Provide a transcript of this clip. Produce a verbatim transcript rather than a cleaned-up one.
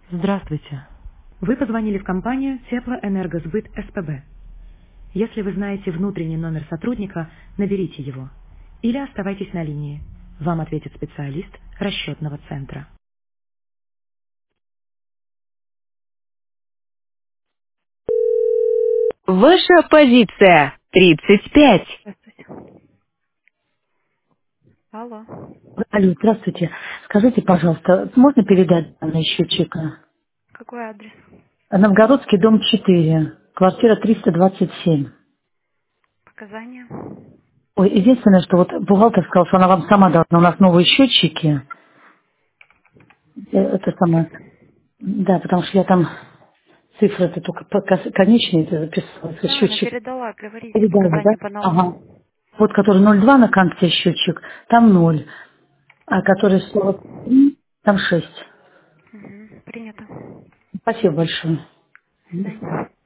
Здравствуйте. Вы позвонили в компанию Теплоэнергосбыт СПБ. Если вы знаете внутренний номер сотрудника, наберите его. Или оставайтесь на линии. Вам ответит специалист расчетного центра. Ваша позиция тридцать пять. Здравствуйте. Алло. Алло, здравствуйте. Скажите, пожалуйста, можно передать данные счетчика? Какой адрес? Новгородский, дом четыре, квартира триста двадцать семь. Показания? Ой, единственное, что вот бухгалтер сказал, что она вам сама должна, у нас новые счетчики. Э, Это самое, да, потому что я там цифры это только по- кон- конечные это записала, это Да, она счетчик передала, говорите, передала, да? показания по Ага. новому. Вот который ноль два на конце счетчик, там ноль, а который сорок три, там шесть. Угу, принято. Спасибо большое. До свидания.